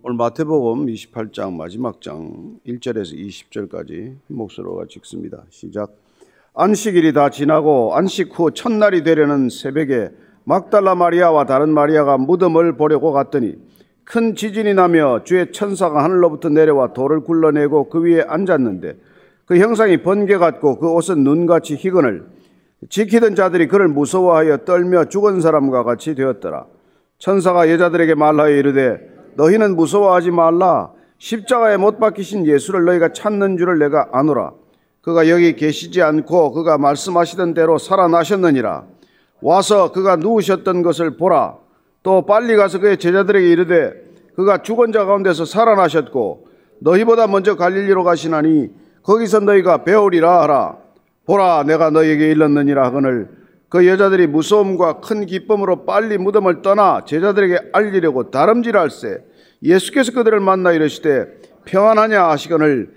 오늘 마태복음 28장 마지막 장 1절에서 20절까지 목소리가 읽습니다. 시작. 안식일이 다 지나고 안식 후 첫날이 되려는 새벽에 막달라 마리아와 다른 마리아가 무덤을 보려고 갔더니 큰 지진이 나며 주의 천사가 하늘로부터 내려와 돌을 굴러내고 그 위에 앉았는데 그 형상이 번개 같고 그 옷은 눈같이 희건을 지키던 자들이 그를 무서워하여 떨며 죽은 사람과 같이 되었더라. 천사가 여자들에게 말하여 이르되 너희는 무서워하지 말라. 십자가에 못 박히신 예수를 너희가 찾는 줄을 내가 아노라. 그가 여기 계시지 않고 그가 말씀하시던 대로 살아나셨느니라. 와서 그가 누우셨던 것을 보라. 또 빨리 가서 그의 제자들에게 이르되 그가 죽은 자 가운데서 살아나셨고 너희보다 먼저 갈릴리로 가시나니 거기서 너희가 배우리라 하라. 보라, 내가 너희에게 일렀느니라 하거늘 그 여자들이 무서움과 큰 기쁨으로 빨리 무덤을 떠나 제자들에게 알리려고 다름질할세 예수께서 그들을 만나 이르시되 평안하냐 하시거늘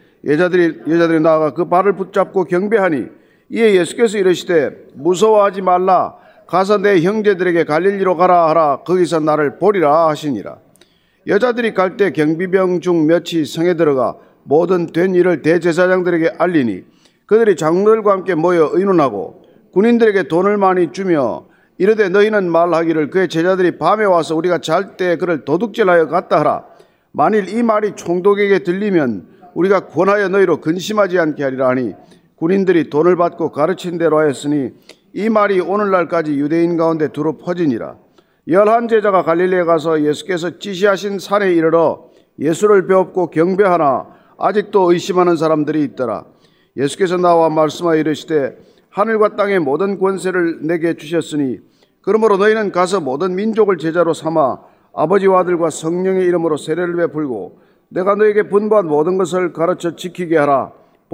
여자들이 나아가 그 발을 붙잡고 경배하니 이에 예수께서 이르시되 무서워하지 말라. 가서 내 형제들에게 갈릴리로 가라 하라. 거기서 나를 보리라 하시니라. 여자들이 갈 때 경비병 중 몇이 성에 들어가 모든 된 일을 대제사장들에게 알리니 그들이 장로들과 함께 모여 의논하고 군인들에게 돈을 많이 주며 이르되 너희는 말하기를 그의 제자들이 밤에 와서 우리가 잘 때 그를 도둑질하여 갔다 하라. 만일 이 말이 총독에게 들리면 우리가 권하여 너희로 근심하지 않게 하리라 하니 군인들이 돈을 받고 가르친 대로 하였으니 이 말이 오늘날까지 유대인 가운데 두루 퍼지니라. 11 제자가 갈릴리에 가서 예수께서 지시하신 산에 이르러 예수를 배웁고 경배하나 아직도 의심하는 사람들이 있더라. 예수께서 나와 말씀하여 이르시되 하늘과 땅의 모든 권세를 내게 주셨으니 그러므로 너희는 가서 모든 민족을 제자로 삼아 아버지와 아들과 성령의 이름으로 세례를 베풀고 내가 너희에게 분부한 모든 것을 가르쳐 지키게 하라.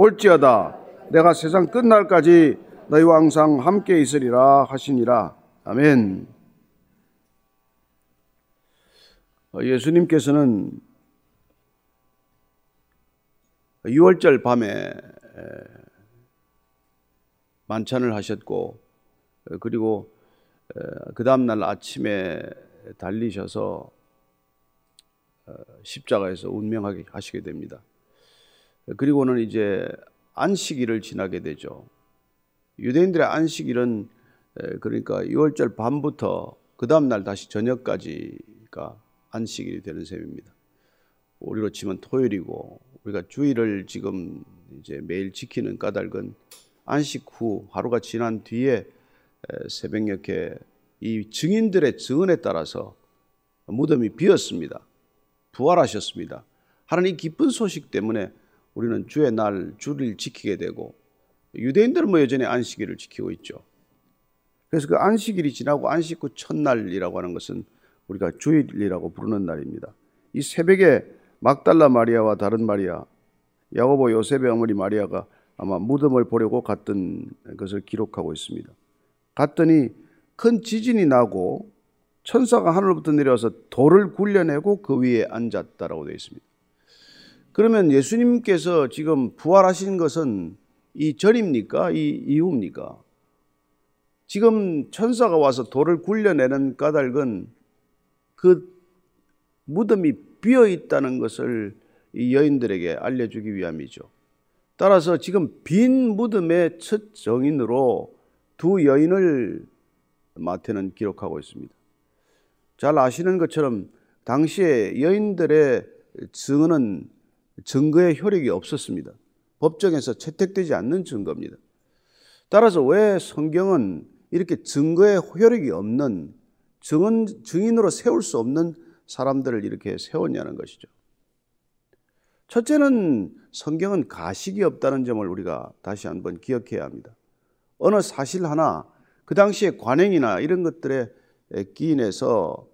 볼지어다 내가 세상 끝날까지 너희와 항상 함께 있으리라 하시니라. 아멘. 예수님께서는 6월절 밤에 만찬을 하셨고 그리고 그 다음날 아침에 달리셔서 십자가에서 운명하게 하시게 됩니다. 그리고는 이제 안식일을 지나게 되죠. 유대인들의 안식일은 그러니까 6월절 밤부터 그 다음날 다시 저녁까지가 안식일이 되는 셈입니다. 우리로 치면 토요일이고 우리가 주일을 지금 이제 매일 지키는 까닭은 안식 후 하루가 지난 뒤에 새벽녘에 이 증인들의 증언에 따라서 무덤이 비었습니다. 부활하셨습니다. 하는 이 기쁜 소식 때문에 우리는 주의 날 주를 지키게 되고 유대인들은 여전히 안식일을 지키고 있죠. 그래서 그 안식일이 지나고 안식 후 첫날이라고 하는 것은 우리가 주일이라고 부르는 날입니다. 이 새벽에 막달라 마리아와 다른 마리아, 야고보 요셉의 어머니 마리아가 아마 무덤을 보려고 갔던 것을 기록하고 있습니다. 갔더니 큰 지진이 나고 천사가 하늘로부터 내려와서 돌을 굴려내고 그 위에 앉았다라고 되어 있습니다. 그러면 예수님께서 지금 부활하신 것은 이 전입니까? 이 이후입니까? 지금 천사가 와서 돌을 굴려내는 까닭은 그 무덤이 비어 있다는 것을 이 여인들에게 알려주기 위함이죠. 따라서 지금 빈 무덤의 첫 정인으로 두 여인을 마태는 기록하고 있습니다. 잘 아시는 것처럼 당시에 여인들의 증언은 증거의 효력이 없었습니다. 법정에서 채택되지 않는 증거입니다. 따라서 왜 성경은 이렇게 증거의 효력이 없는 증인으로 세울 수 없는 사람들을 이렇게 세웠냐는 것이죠. 첫째는 성경은 가식이 없다는 점을 우리가 다시 한번 기억해야 합니다. 어느 사실 하나 그 당시에 관행이나 이런 것들에 기인해서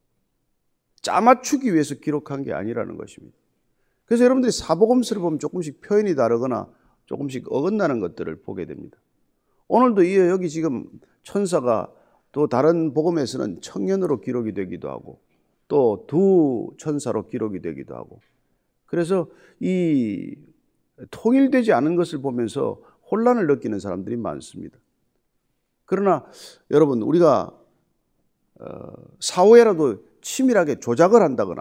짜맞추기 위해서 기록한 게 아니라는 것입니다. 그래서 여러분들이 사복음서를 보면 조금씩 표현이 다르거나 조금씩 어긋나는 것들을 보게 됩니다. 오늘도 여기 지금 천사가 또 다른 복음에서는 청년으로 기록이 되기도 하고 또 두 천사로 기록이 되기도 하고 그래서 이 통일되지 않은 것을 보면서 혼란을 느끼는 사람들이 많습니다. 그러나 여러분 우리가 사후에라도 치밀하게 조작을 한다거나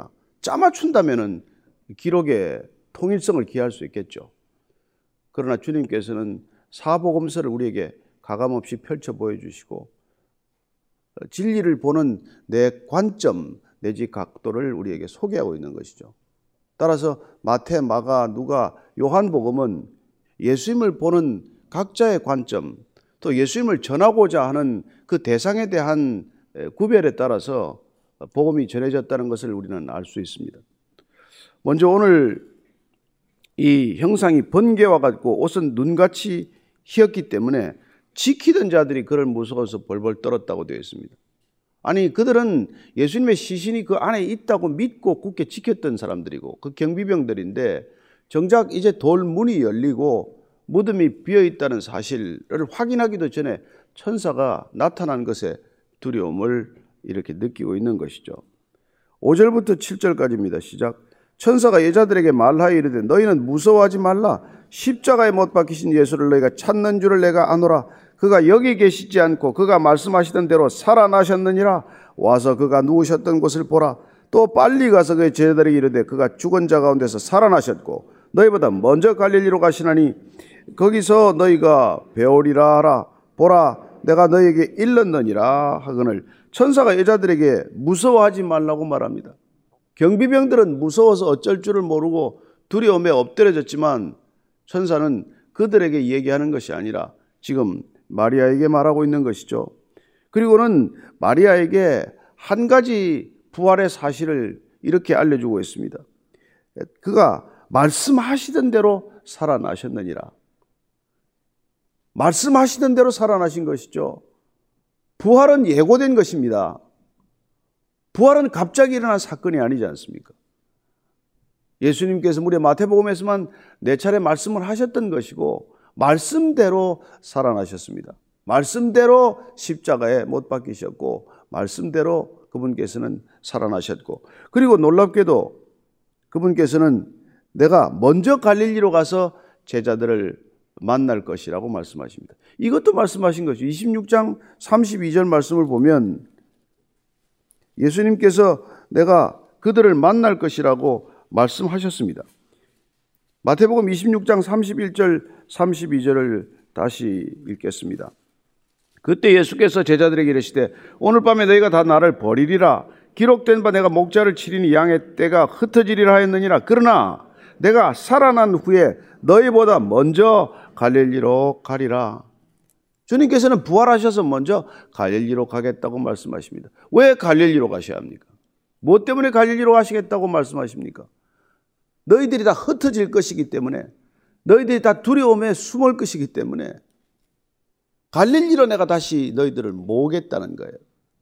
짜맞춘다면은 기록의 통일성을 기할 수 있겠죠. 그러나 주님께서는 사복음서를 우리에게 가감없이 펼쳐 보여주시고 진리를 보는 내 관점 내지 각도를 우리에게 소개하고 있는 것이죠. 따라서 마태, 마가, 누가, 요한복음은 예수님을 보는 각자의 관점, 또 예수님을 전하고자 하는 그 대상에 대한 구별에 따라서 복음이 전해졌다는 것을 우리는 알 수 있습니다. 먼저 오늘 이 형상이 번개와 같고 옷은 눈같이 희었기 때문에 지키던 자들이 그를 무서워서 벌벌 떨었다고 되어 있습니다. 아니, 그들은 예수님의 시신이 그 안에 있다고 믿고 굳게 지켰던 사람들이고 그 경비병들인데 정작 이제 돌문이 열리고 무덤이 비어있다는 사실을 확인하기도 전에 천사가 나타난 것에 두려움을 이렇게 느끼고 있는 것이죠. 5절부터 7절까지입니다. 시작. 천사가 여자들에게 말하여 이르되 너희는 무서워하지 말라. 십자가에 못 박히신 예수를 너희가 찾는 줄을 내가 아노라. 그가 여기 계시지 않고 그가 말씀하시던 대로 살아나셨느니라. 와서 그가 누우셨던 곳을 보라. 또 빨리 가서 그의 제자들에게 이르되 그가 죽은 자 가운데서 살아나셨고 너희보다 먼저 갈릴리로 가시나니 거기서 너희가 배우리라 하라. 보라, 내가 너희에게 일렀느니라 하거늘 천사가 여자들에게 무서워하지 말라고 말합니다. 경비병들은 무서워서 어쩔 줄을 모르고 두려움에 엎드려졌지만 천사는 그들에게 얘기하는 것이 아니라 지금 마리아에게 말하고 있는 것이죠. 그리고는 마리아에게 한 가지 부활의 사실을 이렇게 알려주고 있습니다. 그가 말씀하시던 대로 살아나셨느니라. 말씀하시던 대로 살아나신 것이죠. 부활은 예고된 것입니다. 부활은 갑자기 일어난 사건이 아니지 않습니까? 예수님께서 우리 마태복음에서만 4차례 말씀을 하셨던 것이고 말씀대로 살아나셨습니다. 말씀대로 십자가에 못 박히셨고 말씀대로 그분께서는 살아나셨고 그리고 놀랍게도 그분께서는 내가 먼저 갈릴리로 가서 제자들을 만날 것이라고 말씀하십니다. 이것도 말씀하신 것이죠. 26장 32절 말씀을 보면 예수님께서 내가 그들을 만날 것이라고 말씀하셨습니다. 마태복음 26장 31절 32절을 다시 읽겠습니다. 그때 예수께서 제자들에게 이르시되 오늘 밤에 너희가 다 나를 버리리라. 기록된 바 내가 목자를 치리니 양의 떼가 흩어지리라 하였느니라. 그러나 내가 살아난 후에 너희보다 먼저 갈릴리로 가리라. 주님께서는 부활하셔서 먼저 갈릴리로 가겠다고 말씀하십니다. 왜 갈릴리로 가셔야 합니까? 무엇 때문에 갈릴리로 가시겠다고 말씀하십니까? 너희들이 다 흩어질 것이기 때문에, 너희들이 다 두려움에 숨을 것이기 때문에 갈릴리로 내가 다시 너희들을 모으겠다는 거예요.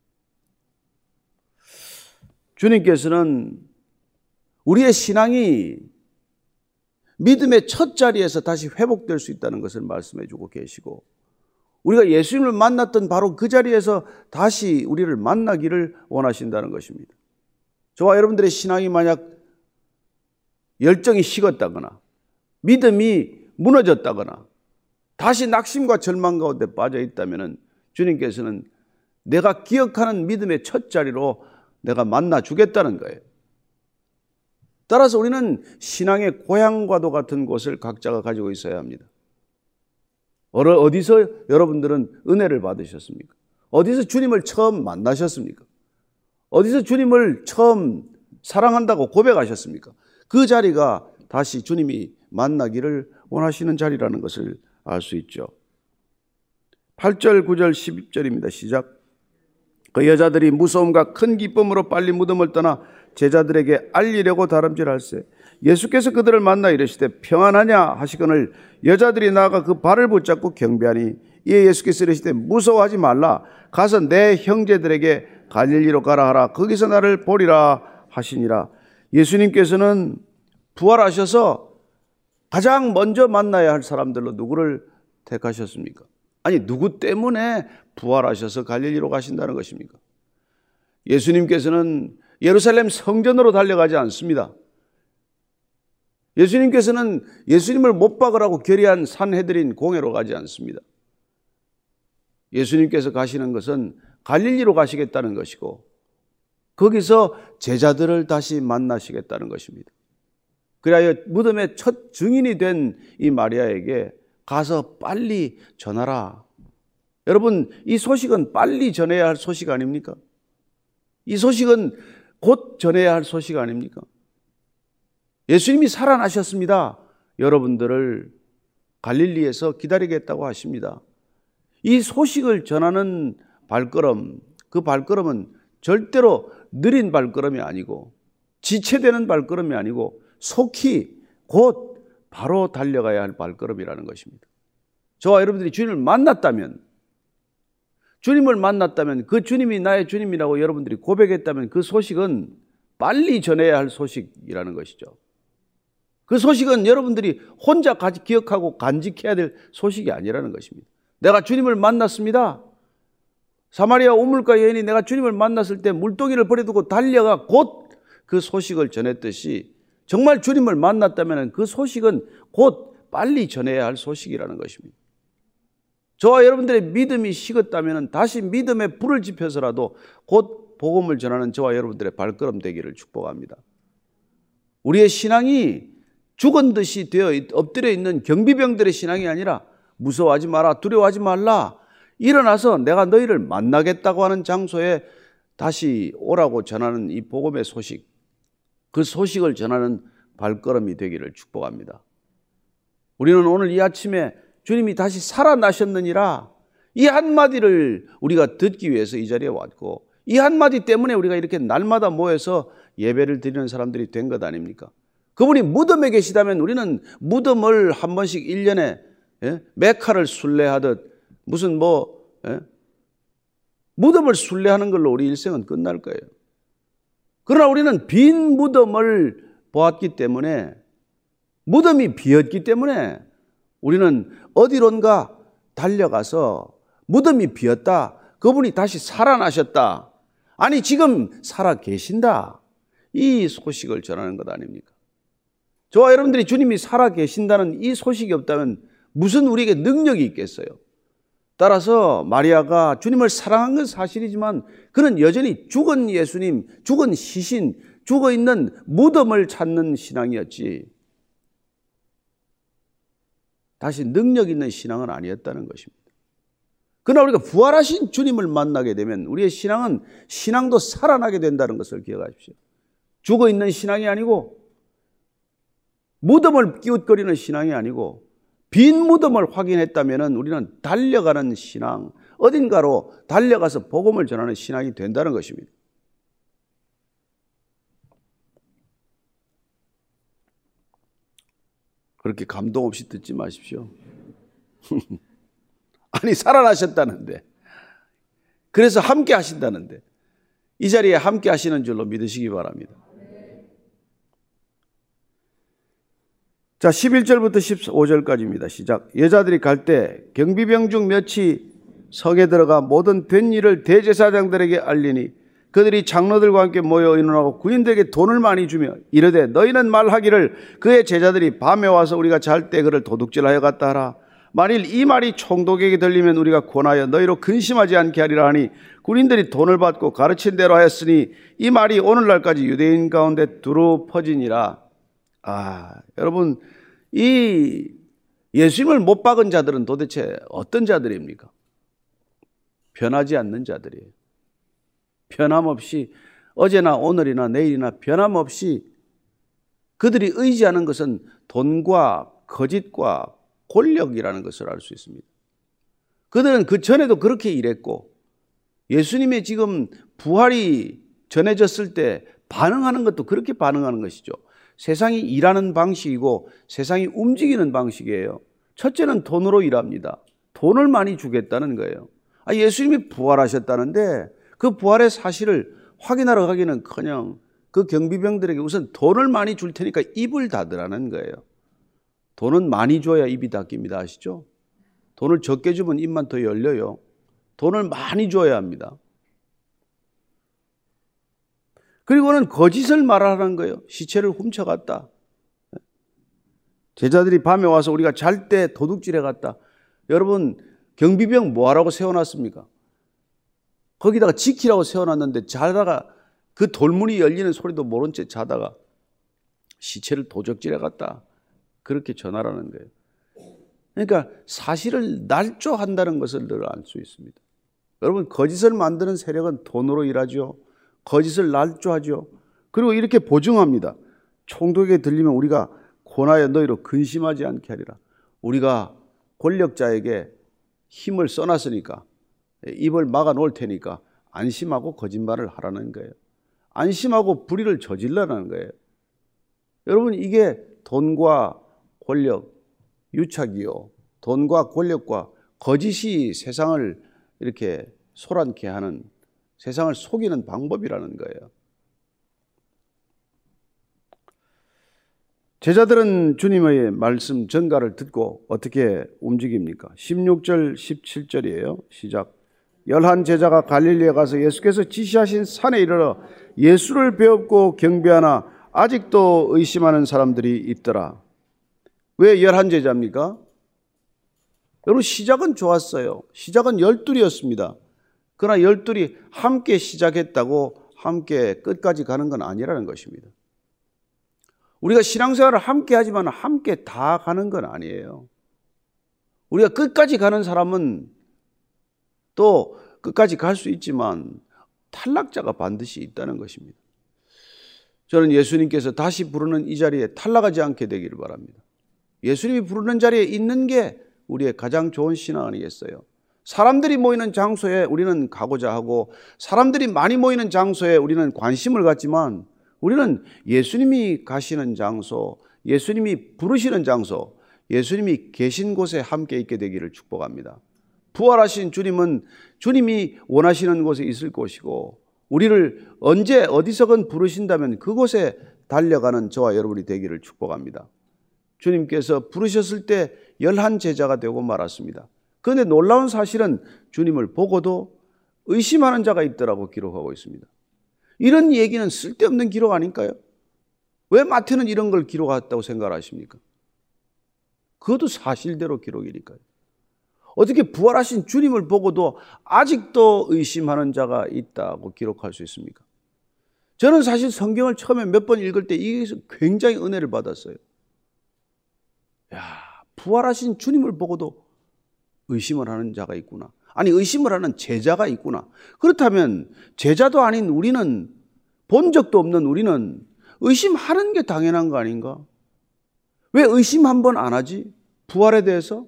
주님께서는 우리의 신앙이 믿음의 첫 자리에서 다시 회복될 수 있다는 것을 말씀해 주고 계시고 우리가 예수님을 만났던 바로 그 자리에서 다시 우리를 만나기를 원하신다는 것입니다. 저와 여러분들의 신앙이 만약 열정이 식었다거나 믿음이 무너졌다거나 다시 낙심과 절망 가운데 빠져 있다면 주님께서는 내가 기억하는 믿음의 첫 자리로 내가 만나 주겠다는 거예요. 따라서 우리는 신앙의 고향과도 같은 곳을 각자가 가지고 있어야 합니다. 어디서 여러분들은 은혜를 받으셨습니까? 어디서 주님을 처음 만나셨습니까? 어디서 주님을 처음 사랑한다고 고백하셨습니까? 그 자리가 다시 주님이 만나기를 원하시는 자리라는 것을 알 수 있죠. 8절, 9절, 10절입니다. 시작. 그 여자들이 무서움과 큰 기쁨으로 빨리 무덤을 떠나 제자들에게 알리려고 다름질할세. 예수께서 그들을 만나 이르시되 평안하냐 하시거늘 여자들이 나아가 그 발을 붙잡고 경배하니 이에 예수께서 이르시되 무서워하지 말라. 가서 내 형제들에게 갈릴리로 가라 하라. 거기서 나를 보리라 하시니라. 예수님께서는 부활하셔서 가장 먼저 만나야 할 사람들로 누구를 택하셨습니까? 아니, 누구 때문에 부활하셔서 갈릴리로 가신다는 것입니까? 예수님께서는 예루살렘 성전으로 달려가지 않습니다. 예수님께서는 예수님을 못 박으라고 결의한 산헤드린 공회로 가지 않습니다. 예수님께서 가시는 것은 갈릴리로 가시겠다는 것이고 거기서 제자들을 다시 만나시겠다는 것입니다. 그리하여 무덤의 첫 증인이 된 이 마리아에게 가서 빨리 전하라. 여러분, 이 소식은 빨리 전해야 할 소식 아닙니까? 이 소식은 곧 전해야 할 소식 아닙니까? 예수님이 살아나셨습니다. 여러분들을 갈릴리에서 기다리겠다고 하십니다. 이 소식을 전하는 발걸음, 그 발걸음은 절대로 느린 발걸음이 아니고 지체되는 발걸음이 아니고 속히 곧 바로 달려가야 할 발걸음이라는 것입니다. 저와 여러분들이 주님을 만났다면 그 주님이 나의 주님이라고 여러분들이 고백했다면 그 소식은 빨리 전해야 할 소식이라는 것이죠. 그 소식은 여러분들이 혼자 기억하고 간직해야 될 소식이 아니라는 것입니다. 내가 주님을 만났습니다. 사마리아 우물가 여인이 내가 주님을 만났을 때 물동이를 버려두고 달려가 곧 그 소식을 전했듯이 정말 주님을 만났다면 그 소식은 곧 빨리 전해야 할 소식이라는 것입니다. 저와 여러분들의 믿음이 식었다면 다시 믿음의 불을 지펴서라도 곧 복음을 전하는 저와 여러분들의 발걸음 되기를 축복합니다. 우리의 신앙이 죽은 듯이 되어 엎드려 있는 경비병들의 신앙이 아니라 무서워하지 마라, 두려워하지 말라, 일어나서 내가 너희를 만나겠다고 하는 장소에 다시 오라고 전하는 이 복음의 소식, 그 소식을 전하는 발걸음이 되기를 축복합니다. 우리는 오늘 이 아침에 주님이 다시 살아나셨느니라 이 한마디를 우리가 듣기 위해서 이 자리에 왔고, 이 한마디 때문에 우리가 이렇게 날마다 모여서 예배를 드리는 사람들이 된 것 아닙니까? 그분이 무덤에 계시다면 우리는 무덤을 한 번씩 1년에 메카를 순례하듯 무슨 무덤을 순례하는 걸로 우리 일생은 끝날 거예요. 그러나 우리는 빈 무덤을 보았기 때문에, 무덤이 비었기 때문에 우리는 어디론가 달려가서 무덤이 비었다, 그분이 다시 살아나셨다, 아니 지금 살아 계신다, 이 소식을 전하는 것 아닙니까? 저와 여러분들이 주님이 살아 계신다는 이 소식이 없다면 무슨 우리에게 능력이 있겠어요? 따라서 마리아가 주님을 사랑한 건 사실이지만 그는 여전히 죽은 예수님, 죽은 시신, 죽어있는 무덤을 찾는 신앙이었지 다시 능력 있는 신앙은 아니었다는 것입니다. 그러나 우리가 부활하신 주님을 만나게 되면 우리의 신앙도 살아나게 된다는 것을 기억하십시오. 죽어있는 신앙이 아니고 무덤을 끼웃거리는 신앙이 아니고 빈 무덤을 확인했다면 우리는 달려가는 신앙, 어딘가로 달려가서 복음을 전하는 신앙이 된다는 것입니다. 그렇게 감동 없이 듣지 마십시오. 아니 살아나셨다는데, 그래서 함께 하신다는데 이 자리에 함께 하시는 줄로 믿으시기 바랍니다. 자, 11절부터 15절까지입니다. 시작. 여자들이 갈 때 경비병 중 몇이 성에 들어가 모든 된 일을 대제사장들에게 알리니 그들이 장로들과 함께 모여 의논하고 군인들에게 돈을 많이 주며 이르되 너희는 말하기를 그의 제자들이 밤에 와서 우리가 잘 때 그를 도둑질하여 갔다 하라. 만일 이 말이 총독에게 들리면 우리가 권하여 너희로 근심하지 않게 하리라 하니 군인들이 돈을 받고 가르친 대로 하였으니 이 말이 오늘날까지 유대인 가운데 두루 퍼지니라. 여러분, 이 예수님을 못 박은 자들은 도대체 어떤 자들입니까? 변하지 않는 자들이에요. 변함없이 어제나 오늘이나 내일이나 변함없이 그들이 의지하는 것은 돈과 거짓과 권력이라는 것을 알 수 있습니다. 그들은 그 전에도 그렇게 일했고 예수님의 지금 부활이 전해졌을 때 반응하는 것도 그렇게 반응하는 것이죠. 세상이 일하는 방식이고 세상이 움직이는 방식이에요. 첫째는 돈으로 일합니다. 돈을 많이 주겠다는 거예요. 예수님이 부활하셨다는데 그 부활의 사실을 확인하러 가기는커녕 그 경비병들에게 우선 돈을 많이 줄 테니까 입을 닫으라는 거예요. 돈은 많이 줘야 입이 닫힙니다. 아시죠? 돈을 적게 주면 입만 더 열려요. 돈을 많이 줘야 합니다. 그리고는 거짓을 말하라는 거예요. 시체를 훔쳐갔다. 제자들이 밤에 와서 우리가 잘 때 도둑질해 갔다. 여러분, 경비병 뭐하라고 세워놨습니까? 거기다가 지키라고 세워놨는데 자다가 그 돌문이 열리는 소리도 모른 채 자다가 시체를 도적질해 갔다. 그렇게 전하라는 거예요. 그러니까 사실을 날조한다는 것을 늘 알 수 있습니다. 여러분, 거짓을 만드는 세력은 돈으로 일하죠. 거짓을 날조하죠. 그리고 이렇게 보증합니다. 총독에게 들리면 우리가 고나여 너희로 근심하지 않게 하리라. 우리가 권력자에게 힘을 써놨으니까, 입을 막아 놓을 테니까 안심하고 거짓말을 하라는 거예요. 안심하고 불의를 저질러라는 거예요. 여러분, 이게 돈과 권력, 유착이요. 돈과 권력과 거짓이 세상을 이렇게 소란케 하는, 세상을 속이는 방법이라는 거예요. 제자들은 주님의 말씀 전가를 듣고 어떻게 움직입니까? 16절, 17절이에요. 시작. 11 제자가 갈릴리에 가서 예수께서 지시하신 산에 이르러 예수를 배웁고 경배하나 아직도 의심하는 사람들이 있더라. 왜 11 제자입니까? 여러분, 시작은 좋았어요. 시작은 12이었습니다. 그러나 12이 함께 시작했다고 함께 끝까지 가는 건 아니라는 것입니다. 우리가 신앙생활을 함께 하지만 함께 다 가는 건 아니에요. 우리가 끝까지 가는 사람은 또 끝까지 갈 수 있지만 탈락자가 반드시 있다는 것입니다. 저는 예수님께서 다시 부르는 이 자리에 탈락하지 않게 되기를 바랍니다. 예수님이 부르는 자리에 있는 게 우리의 가장 좋은 신앙 아니겠어요? 사람들이 모이는 장소에 우리는 가고자 하고 사람들이 많이 모이는 장소에 우리는 관심을 갖지만 우리는 예수님이 가시는 장소, 예수님이 부르시는 장소, 예수님이 계신 곳에 함께 있게 되기를 축복합니다. 부활하신 주님은 주님이 원하시는 곳에 있을 것이고 우리를 언제 어디서건 부르신다면 그곳에 달려가는 저와 여러분이 되기를 축복합니다. 주님께서 부르셨을 때 11 제자가 되고 말았습니다. 그런데 놀라운 사실은 주님을 보고도 의심하는 자가 있더라고 기록하고 있습니다. 이런 얘기는 쓸데없는 기록 아닐까요? 왜 마태는 이런 걸 기록했다고 생각하십니까? 그것도 사실대로 기록이니까요. 어떻게 부활하신 주님을 보고도 아직도 의심하는 자가 있다고 기록할 수 있습니까? 저는 사실 성경을 처음에 몇 번 읽을 때 이게서 굉장히 은혜를 받았어요. 야, 부활하신 주님을 보고도 의심을 하는 자가 있구나. 아니, 의심을 하는 제자가 있구나. 그렇다면 제자도 아닌 우리는, 본 적도 없는 우리는 의심하는 게 당연한 거 아닌가? 왜 의심 한 번 안 하지? 부활에 대해서?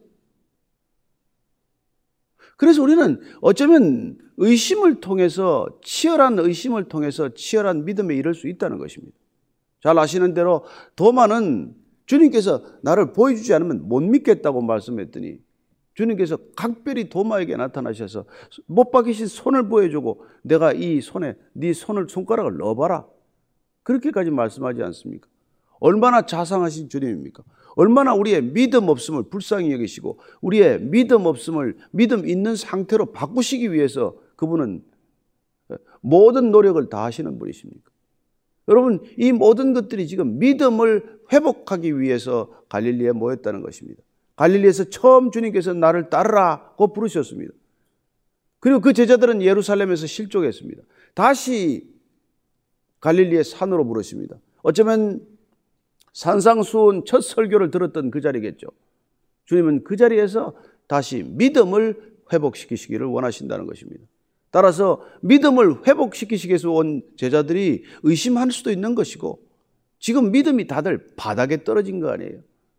그래서 우리는 어쩌면 의심을 통해서, 치열한 의심을 통해서 치열한 믿음에 이를 수 있다는 것입니다. 잘 아시는 대로 도마는 주님께서 나를 보여주지 않으면 못 믿겠다고 말씀했더니 주님께서 각별히 도마에게 나타나셔서 못 박히신 손을 보여주고 내가 이 손에 네 손가락을 넣어봐라. 그렇게까지 말씀하지 않습니까? 얼마나 자상하신 주님입니까? 얼마나 우리의 믿음 없음을 불쌍히 여기시고 우리의 믿음 없음을 믿음 있는 상태로 바꾸시기 위해서 그분은 모든 노력을 다 하시는 분이십니까? 여러분, 이 모든 것들이 지금 믿음을 회복하기 위해서 갈릴리에 모였다는 것입니다. 갈릴리에서 처음 주님께서 나를 따르라고 부르셨습니다. 그리고 그 제자들은 예루살렘에서 실족했습니다. 다시 갈릴리의 산으로 부르십니다. 어쩌면 산상수훈 첫 설교를 들었던 그 자리겠죠. 주님은 그 자리에서 다시 믿음을 회복시키시기를 원하신다는 것입니다. 따라서 믿음을 회복시키시기 위해서 온 제자들이 의심할 수도 있는 것이고 지금 믿음이 다들 바닥에 떨어진 거 아니에요.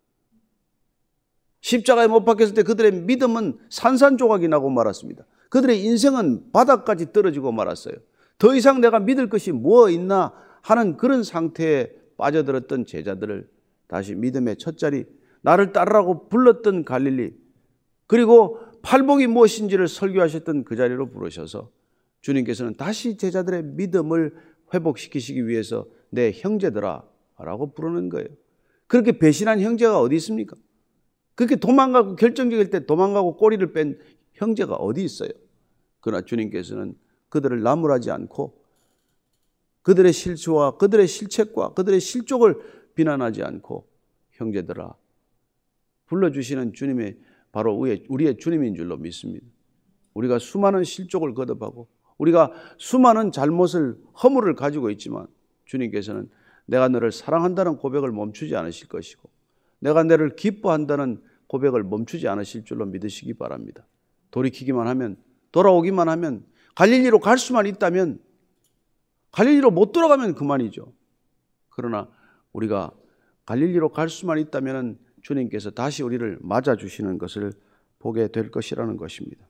십자가에 못 박혔을 때 그들의 믿음은 산산조각이 나고 말았습니다. 그들의 인생은 바닥까지 떨어지고 말았어요. 더 이상 내가 믿을 것이 뭐 있나 하는 그런 상태에 빠져들었던 제자들을 다시 믿음의 첫자리, 나를 따르라고 불렀던 갈릴리, 그리고 팔복이 무엇인지를 설교하셨던 그 자리로 부르셔서 주님께서는 다시 제자들의 믿음을 회복시키시기 위해서 내 형제들아 라고 부르는 거예요. 그렇게 배신한 형제가 어디 있습니까? 그렇게 도망가고 결정적일 때 도망가고 꼬리를 뺀 형제가 어디 있어요? 그러나 주님께서는 그들을 나무라지 않고 그들의 실수와 그들의 실책과 그들의 실족을 비난하지 않고 형제들아 불러주시는 주님의 바로 우리의 주님인 줄로 믿습니다. 우리가 수많은 실족을 거듭하고 우리가 수많은 잘못을, 허물을 가지고 있지만 주님께서는 내가 너를 사랑한다는 고백을 멈추지 않으실 것이고 내가 너를 기뻐한다는 고백을 멈추지 않으실 줄로 믿으시기 바랍니다. 돌이키기만 하면, 돌아오기만 하면, 갈릴리로 갈 수만 있다면, 갈릴리로 못 돌아가면 그만이죠. 그러나 우리가 갈릴리로 갈 수만 있다면 주님께서 다시 우리를 맞아주시는 것을 보게 될 것이라는 것입니다.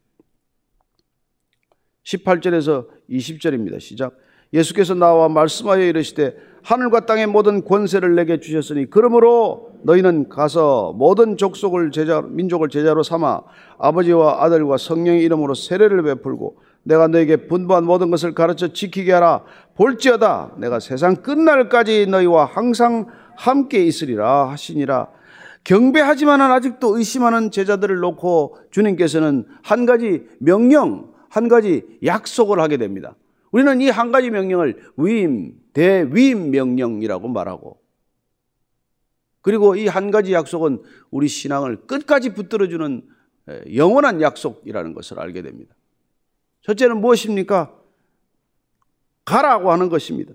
18절에서 20절입니다. 시작. 예수께서 나와 말씀하여 이르시되 하늘과 땅의 모든 권세를 내게 주셨으니 그러므로 너희는 가서 모든 족속을 민족을 제자로 삼아 아버지와 아들과 성령의 이름으로 세례를 베풀고 내가 너에게 분부한 모든 것을 가르쳐 지키게 하라. 볼지어다 내가 세상 끝날까지 너희와 항상 함께 있으리라 하시니라. 경배하지만은 아직도 의심하는 제자들을 놓고 주님께서는 한 가지 명령, 한 가지 약속을 하게 됩니다. 우리는 이 한 가지 명령을 대위임 명령이라고 말하고, 그리고 이 한 가지 약속은 우리 신앙을 끝까지 붙들어주는 영원한 약속이라는 것을 알게 됩니다. 첫째는 무엇입니까? 가라고 하는 것입니다.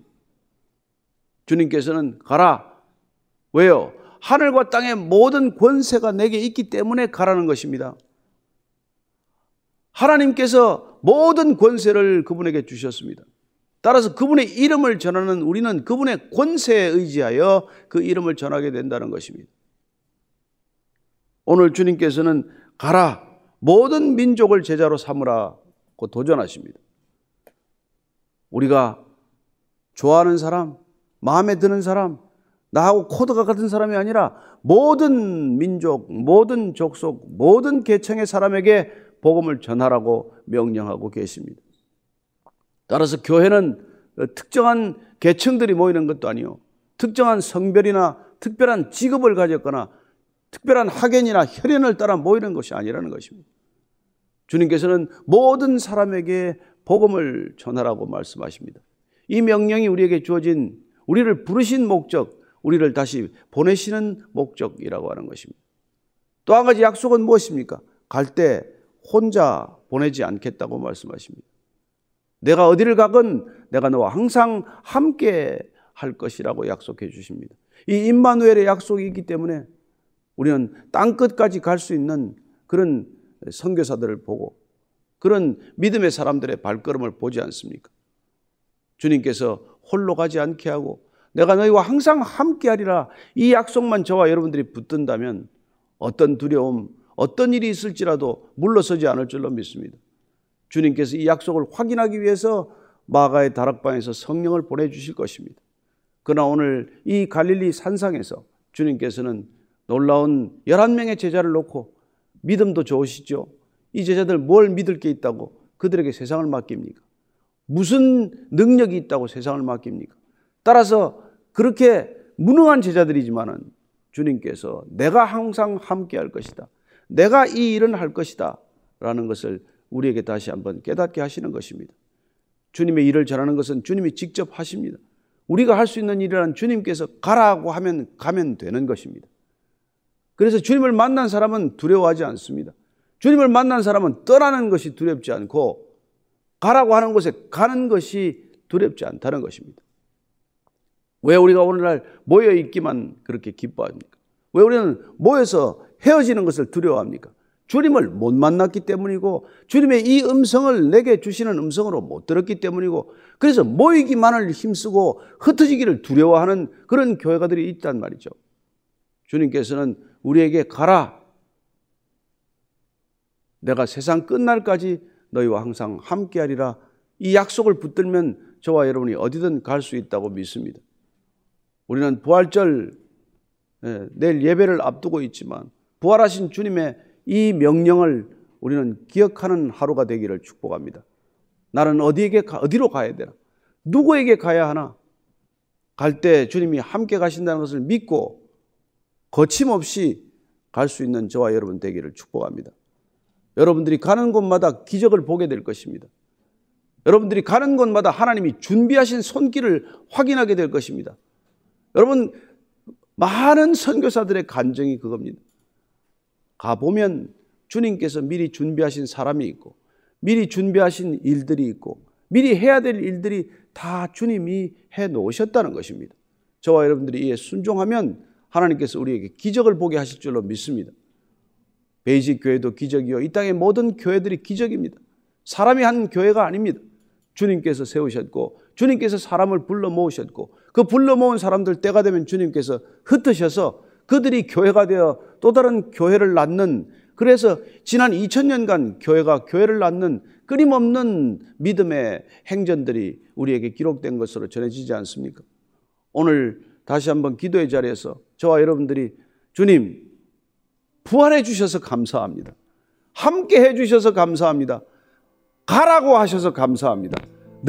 주님께서는 가라. 왜요? 하늘과 땅의 모든 권세가 내게 있기 때문에 가라는 것입니다. 하나님께서 모든 권세를 그분에게 주셨습니다. 따라서 그분의 이름을 전하는 우리는 그분의 권세에 의지하여 그 이름을 전하게 된다는 것입니다. 오늘 주님께서는 가라, 모든 민족을 제자로 삼으라고 도전하십니다. 우리가 좋아하는 사람, 마음에 드는 사람, 나하고 코드가 같은 사람이 아니라 모든 민족, 모든 족속, 모든 계층의 사람에게 복음을 전하라고 명령하고 계십니다. 따라서 교회는 특정한 계층들이 모이는 것도 아니요, 특정한 성별이나 특별한 직업을 가졌거나 특별한 학연이나 혈연을 따라 모이는 것이 아니라는 것입니다. 주님께서는 모든 사람에게 복음을 전하라고 말씀하십니다. 이 명령이 우리에게 주어진, 우리를 부르신 목적, 우리를 다시 보내시는 목적이라고 하는 것입니다. 또 한 가지 약속은 무엇입니까? 갈 때 혼자 보내지 않겠다고 말씀하십니다. 내가 어디를 가건 내가 너와 항상 함께 할 것이라고 약속해 주십니다. 이 임마누엘의 약속이 있기 때문에 우리는 땅끝까지 갈 수 있는 그런 선교사들을 보고 그런 믿음의 사람들의 발걸음을 보지 않습니까? 주님께서 홀로 가지 않게 하고 내가 너희와 항상 함께하리라, 이 약속만 저와 여러분들이 붙든다면 어떤 두려움, 어떤 일이 있을지라도 물러서지 않을 줄로 믿습니다. 주님께서 이 약속을 확인하기 위해서 마가의 다락방에서 성령을 보내주실 것입니다. 그러나 오늘 이 갈릴리 산상에서 주님께서는 놀라운 11명의 제자를 놓고, 믿음도 좋으시죠? 이 제자들 뭘 믿을 게 있다고 그들에게 세상을 맡깁니까? 무슨 능력이 있다고 세상을 맡깁니까? 따라서 그렇게 무능한 제자들이지만은 주님께서 내가 항상 함께 할 것이다, 내가 이 일은 할 것이다 라는 것을 우리에게 다시 한번 깨닫게 하시는 것입니다. 주님의 일을 전하는 것은 주님이 직접 하십니다. 우리가 할 수 있는 일이란 주님께서 가라고 하면 가면 되는 것입니다. 그래서 주님을 만난 사람은 두려워하지 않습니다. 주님을 만난 사람은 떠나는 것이 두렵지 않고 가라고 하는 곳에 가는 것이 두렵지 않다는 것입니다. 왜 우리가 오늘날 모여 있기만 그렇게 기뻐합니까? 왜 우리는 모여서 헤어지는 것을 두려워합니까? 주님을 못 만났기 때문이고 주님의 이 음성을 내게 주시는 음성으로 못 들었기 때문이고, 그래서 모이기만을 힘쓰고 흩어지기를 두려워하는 그런 교회가들이 있단 말이죠. 주님께서는 우리에게 가라, 내가 세상 끝날까지 너희와 항상 함께하리라, 이 약속을 붙들면 저와 여러분이 어디든 갈 수 있다고 믿습니다. 우리는 부활절, 내일 예배를 앞두고 있지만 부활하신 주님의 이 명령을 우리는 기억하는 하루가 되기를 축복합니다. 나는 어디로 가야 되나? 누구에게 가야 하나? 갈 때 주님이 함께 가신다는 것을 믿고 거침없이 갈 수 있는 저와 여러분 되기를 축복합니다. 여러분들이 가는 곳마다 기적을 보게 될 것입니다. 여러분들이 가는 곳마다 하나님이 준비하신 손길을 확인하게 될 것입니다. 여러분, 많은 선교사들의 간증이 그겁니다. 가보면 주님께서 미리 준비하신 사람이 있고 미리 준비하신 일들이 있고 미리 해야 될 일들이 다 주님이 해 놓으셨다는 것입니다. 저와 여러분들이 이에 순종하면 하나님께서 우리에게 기적을 보게 하실 줄로 믿습니다. 베이직 교회도 기적이요, 이 땅의 모든 교회들이 기적입니다. 사람이 한 교회가 아닙니다. 주님께서 세우셨고 주님께서 사람을 불러 모으셨고 그 불러 모은 사람들 때가 되면 주님께서 흩으셔서 그들이 교회가 되어 또 다른 교회를 낳는, 그래서 지난 2000년간 교회가 교회를 낳는 끊임없는 믿음의 행전들이 우리에게 기록된 것으로 전해지지 않습니까? 오늘 다시 한번 기도의 자리에서 저와 여러분들이 주님 부활해 주셔서 감사합니다. 함께 해 주셔서 감사합니다. 가라고 하셔서 감사합니다.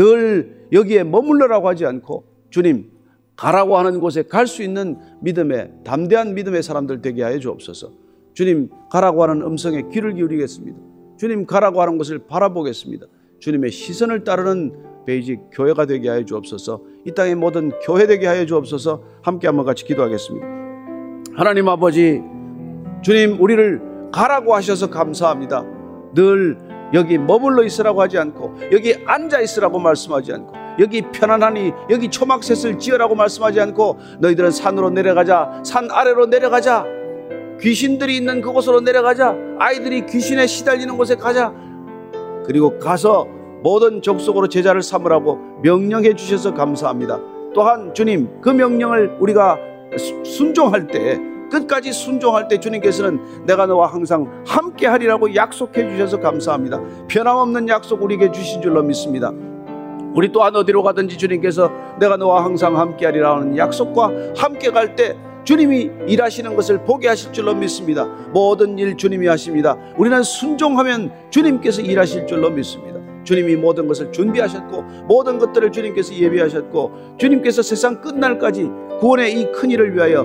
늘 여기에 머물러라고 하지 않고 주님 가라고 하는 곳에 갈 수 있는 믿음의 담대한 믿음의 사람들 되게 하여 주옵소서. 주님 가라고 하는 음성에 귀를 기울이겠습니다. 주님 가라고 하는 것을 바라보겠습니다. 주님의 시선을 따르는 베이직 교회가 되게 하여 주옵소서. 이 땅의 모든 교회 되게 하여 주옵소서. 함께 한번 같이 기도하겠습니다. 하나님 아버지, 주님 우리를 가라고 하셔서 감사합니다. 늘 여기 머물러 있으라고 하지 않고 여기 앉아 있으라고 말씀하지 않고 여기 편안하니 여기 초막셋을 지으라고 말씀하지 않고 너희들은 산으로 내려가자, 산 아래로 내려가자, 귀신들이 있는 그곳으로 내려가자, 아이들이 귀신에 시달리는 곳에 가자, 그리고 가서 모든 족속으로 제자를 삼으라고 명령해 주셔서 감사합니다. 또한 주님 그 명령을 우리가 순종할 때, 끝까지 순종할 때 주님께서는 내가 너와 항상 함께 하리라고 약속해 주셔서 감사합니다. 변함없는 약속 우리에게 주신 줄로 믿습니다. 우리 또한 어디로 가든지 주님께서 내가 너와 항상 함께 하리라는 약속과 함께 갈 때 주님이 일하시는 것을 보게 하실 줄로 믿습니다. 모든 일 주님이 하십니다. 우리는 순종하면 주님께서 일하실 줄로 믿습니다. 주님이 모든 것을 준비하셨고 모든 것들을 주님께서 예비하셨고 주님께서 세상 끝날까지 구원의 이 큰 일을 위하여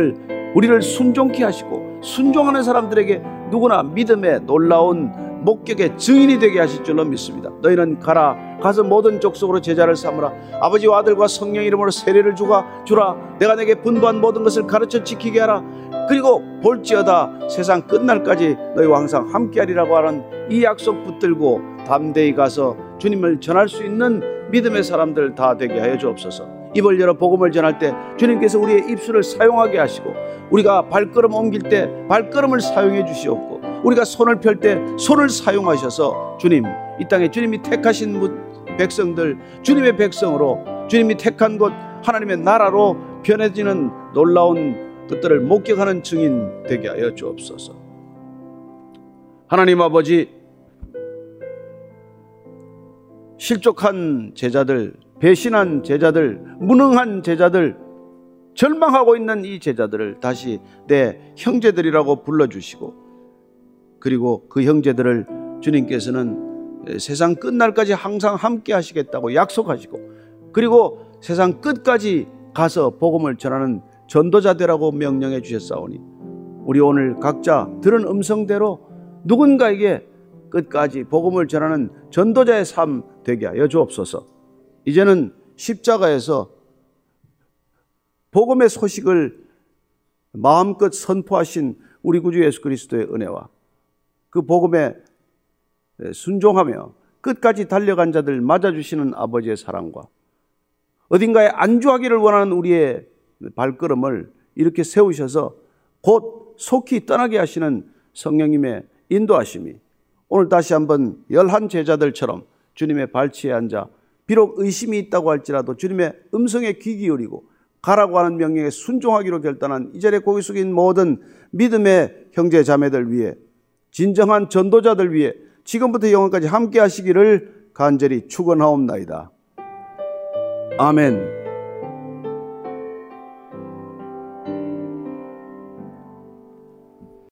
우리를 순종케 하시고 순종하는 사람들에게 누구나 믿음의 놀라운 목격의 증인이 되게 하실 줄로 믿습니다. 너희는 가서 모든 족속으로 제자를 삼으라. 아버지와 아들과 성령 이름으로 세례를 주라. 내가 내게 분부한 모든 것을 가르쳐 지키게 하라. 그리고 볼지어다 세상 끝날까지 너희와 항상 함께하리라고 하는 이 약속 붙들고 담대히 가서 주님을 전할 수 있는 믿음의 사람들 다 되게 하여 주옵소서. 입을 열어 복음을 전할 때 주님께서 우리의 입술을 사용하게 하시고 우리가 발걸음 옮길 때 발걸음을 사용해 주시옵고 우리가 손을 펼 때 손을 사용하셔서 주님, 이 땅에 주님이 택하신 백성들, 주님의 백성으로 주님이 택한 곳 하나님의 나라로 변해지는 놀라운 것들을 목격하는 증인 되게 하여 주옵소서. 하나님 아버지, 실족한 제자들, 배신한 제자들, 무능한 제자들, 절망하고 있는 이 제자들을 다시 내 형제들이라고 불러주시고 그리고 그 형제들을 주님께서는 세상 끝날까지 항상 함께 하시겠다고 약속하시고 그리고 세상 끝까지 가서 복음을 전하는 전도자 되라고 명령해 주셨사오니 우리 오늘 각자 들은 음성대로 누군가에게 끝까지 복음을 전하는 전도자의 삶 되게 하여 주옵소서. 이제는 십자가에서 복음의 소식을 마음껏 선포하신 우리 구주 예수 그리스도의 은혜와 그 복음에 순종하며 끝까지 달려간 자들 맞아주시는 아버지의 사랑과 어딘가에 안주하기를 원하는 우리의 발걸음을 이렇게 세우셔서 곧 속히 떠나게 하시는 성령님의 인도하심이 오늘 다시 한번 11 제자들처럼 주님의 발치에 앉아 비록 의심이 있다고 할지라도 주님의 음성에 귀 기울이고 가라고 하는 명령에 순종하기로 결단한 이 자리에 고개 숙인 모든 믿음의 형제 자매들 위해 진정한 전도자들 위해 지금부터 영원까지 함께 하시기를 간절히 축원하옵나이다. 아멘.